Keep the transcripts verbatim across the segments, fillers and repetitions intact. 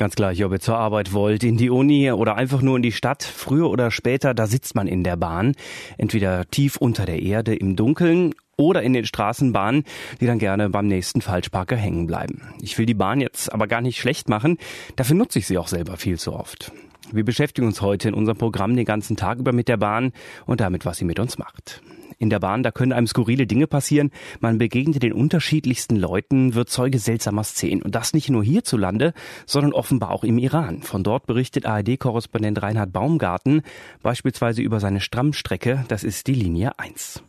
Ganz gleich, ob ihr zur Arbeit wollt, in die Uni oder einfach nur in die Stadt. Früher oder später, da sitzt man in der Bahn. Entweder tief unter der Erde im Dunkeln oder in den Straßenbahnen, die dann gerne beim nächsten Falschparker hängen bleiben. Ich will die Bahn jetzt aber gar nicht schlecht machen. Dafür nutze ich sie auch selber viel zu oft. Wir beschäftigen uns heute in unserem Programm den ganzen Tag über mit der Bahn und damit, was sie mit uns macht. In der Bahn, da können einem skurrile Dinge passieren. Man begegnet den unterschiedlichsten Leuten, wird Zeuge seltsamer Szenen. Und das nicht nur hierzulande, sondern offenbar auch im Iran. Von dort berichtet A R D-Korrespondent Reinhard Baumgarten beispielsweise über seine Stammstrecke. Das ist die Linie eins.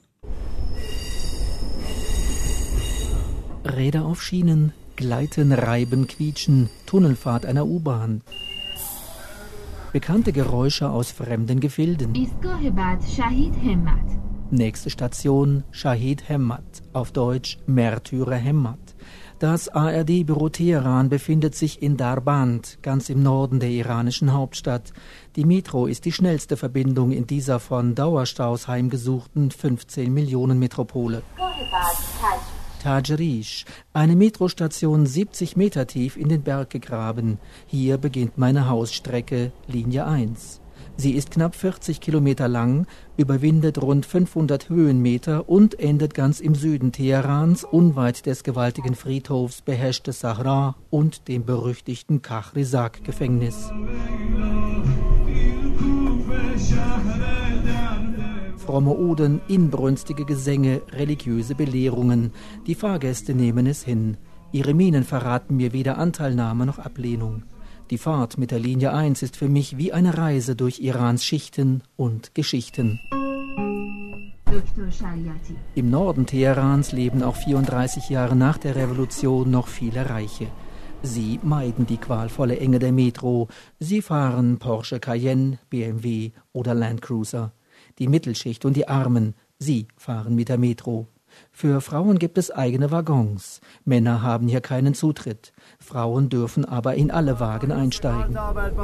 Räder auf Schienen, Gleiten, Reiben, Quietschen, Tunnelfahrt einer U-Bahn. Bekannte Geräusche aus fremden Gefilden. Nächste Station Shahid Hemmat, auf Deutsch Märtyrer Hemmat. Das A R D-Büro Teheran befindet sich in Darband, ganz im Norden der iranischen Hauptstadt. Die Metro ist die schnellste Verbindung in dieser von Dauerstaus heimgesuchten fünfzehn Millionen Metropole. Tajrish, eine Metrostation siebzig Meter tief in den Berg gegraben. Hier beginnt meine Hausstrecke, Linie eins. Sie ist knapp vierzig Kilometer lang, überwindet rund fünfhundert Höhenmeter und endet ganz im Süden Teherans, unweit des gewaltigen Friedhofs Beheshte Sahra und dem berüchtigten Kachrizak-Gefängnis. Fromme Oden, inbrünstige Gesänge, religiöse Belehrungen. Die Fahrgäste nehmen es hin. Ihre Mienen verraten mir weder Anteilnahme noch Ablehnung. Die Fahrt mit der Linie eins ist für mich wie eine Reise durch Irans Schichten und Geschichten. Im Norden Teherans leben auch vierunddreißig Jahre nach der Revolution noch viele Reiche. Sie meiden die qualvolle Enge der Metro. Sie fahren Porsche Cayenne, B M W oder Land Cruiser. Die Mittelschicht und die Armen, sie fahren mit der Metro. Für Frauen gibt es eigene Waggons. Männer haben hier keinen Zutritt. Frauen dürfen aber in alle Wagen einsteigen.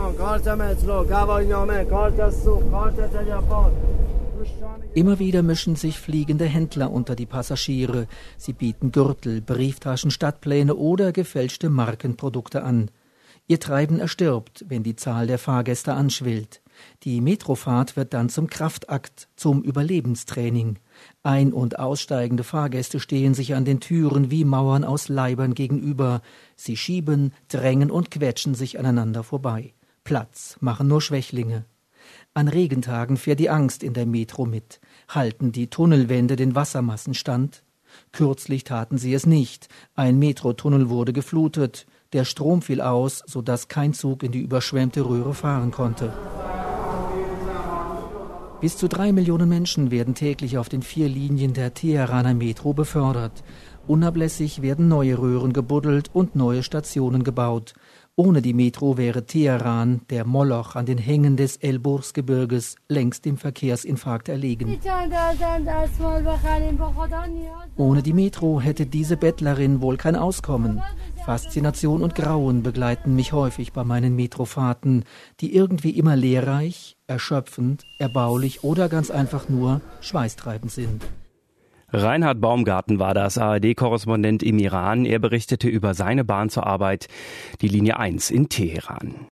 Immer wieder mischen sich fliegende Händler unter die Passagiere. Sie bieten Gürtel, Brieftaschen, Stadtpläne oder gefälschte Markenprodukte an. Ihr Treiben erstirbt, wenn die Zahl der Fahrgäste anschwillt. Die Metrofahrt wird dann zum Kraftakt, zum Überlebenstraining. Ein- und aussteigende Fahrgäste stehen sich an den Türen wie Mauern aus Leibern gegenüber. Sie schieben, drängen und quetschen sich aneinander vorbei. Platz machen nur Schwächlinge. An Regentagen fährt die Angst in der Metro mit. Halten die Tunnelwände den Wassermassen stand? Kürzlich taten sie es nicht. Ein Metrotunnel wurde geflutet. Der Strom fiel aus, sodass kein Zug in die überschwemmte Röhre fahren konnte. Bis zu drei Millionen Menschen werden täglich auf den vier Linien der Teheraner Metro befördert. Unablässig werden neue Röhren gebuddelt und neue Stationen gebaut. Ohne die Metro wäre Teheran, der Moloch an den Hängen des Elburz-Gebirges, längst dem Verkehrsinfarkt erlegen. Ohne die Metro hätte diese Bettlerin wohl kein Auskommen. Faszination und Grauen begleiten mich häufig bei meinen Metrofahrten, die irgendwie immer lehrreich, erschöpfend, erbaulich oder ganz einfach nur schweißtreibend sind. Reinhard Baumgarten war das, A R D-Korrespondent im Iran. Er berichtete über seine Bahn zur Arbeit, die Linie eins in Teheran.